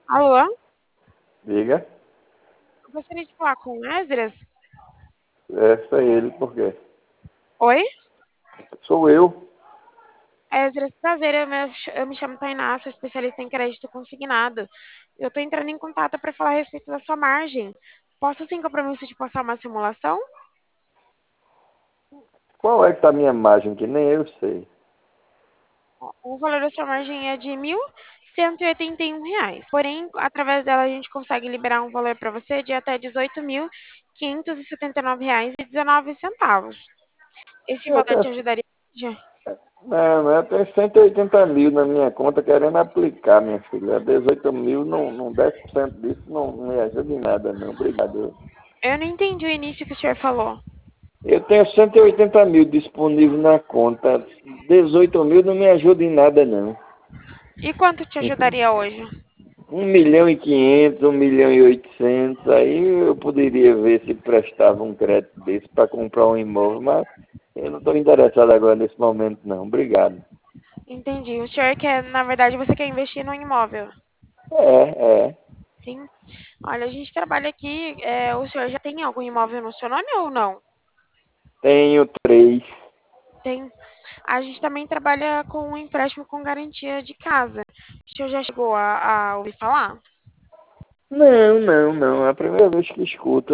Alô? Diga. Eu gostaria de falar com o Esdras. Essa é ele, por quê? Oi? Sou eu. Esdras, prazer, eu me chamo Tainá, sou especialista em crédito consignado. Eu estou entrando em contato para falar a respeito da sua margem. Posso, sem compromisso, de passar uma simulação? Qual é que tá a minha margem, que nem eu sei? O valor da sua margem é de R$ 1.181. Porém, através dela, a gente consegue liberar um valor para você de até R$ 18.579,19. Esse Eu valor tenho, te ajudaria? não, eu tenho 180 mil na minha conta querendo aplicar, minha filha. 18 mil, não 10% disso não me ajuda em nada, não. Obrigado. Eu não entendi o início que o senhor falou. Eu tenho 180 mil disponível na conta. 18 mil não me ajuda em nada, não. E quanto te ajudaria hoje? 1.500.000, 1.800.000, aí eu poderia ver se prestava um crédito desse para comprar um imóvel, mas eu não estou interessado agora nesse momento, não. Obrigado. Entendi. O senhor quer, na verdade, você quer investir no imóvel? É. Sim. Olha, a gente trabalha aqui. O senhor já tem algum imóvel no seu nome ou não? Tenho três. Tem. A gente também trabalha com um empréstimo com garantia de casa. O senhor já chegou a ouvir falar? Não. É a primeira vez que escuto.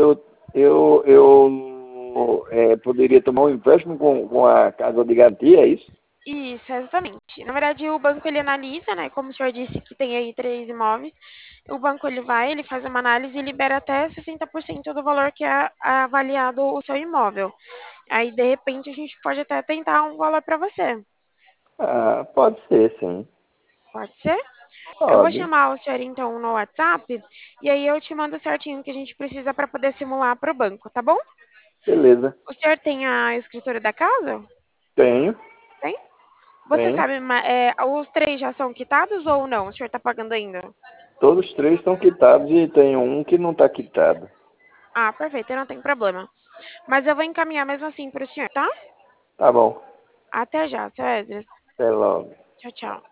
Eu poderia tomar um empréstimo com a casa de garantia, é isso? Isso, exatamente. Na verdade, o banco ele analisa, né? Como o senhor disse que tem aí três imóveis, o banco ele faz uma análise e libera até 60% do valor que é avaliado o seu imóvel. Aí, de repente, a gente pode até tentar um valor para você. Ah, pode ser, sim. Pode ser? Eu vou Pode. chamar o senhor então no WhatsApp e aí eu te mando certinho o que a gente precisa para poder simular para o banco, tá bom? Beleza. O senhor tem a escritura da casa? Tenho, Tem? Você tenho. sabe, os três já são quitados ou não? O senhor está pagando ainda? Todos os três estão quitados e tem um que não está quitado. Ah, perfeito, não tem problema. Mas eu vou encaminhar mesmo assim para o senhor, tá? Tá bom. Até já, seu Esdras. Até logo. Tchau, tchau.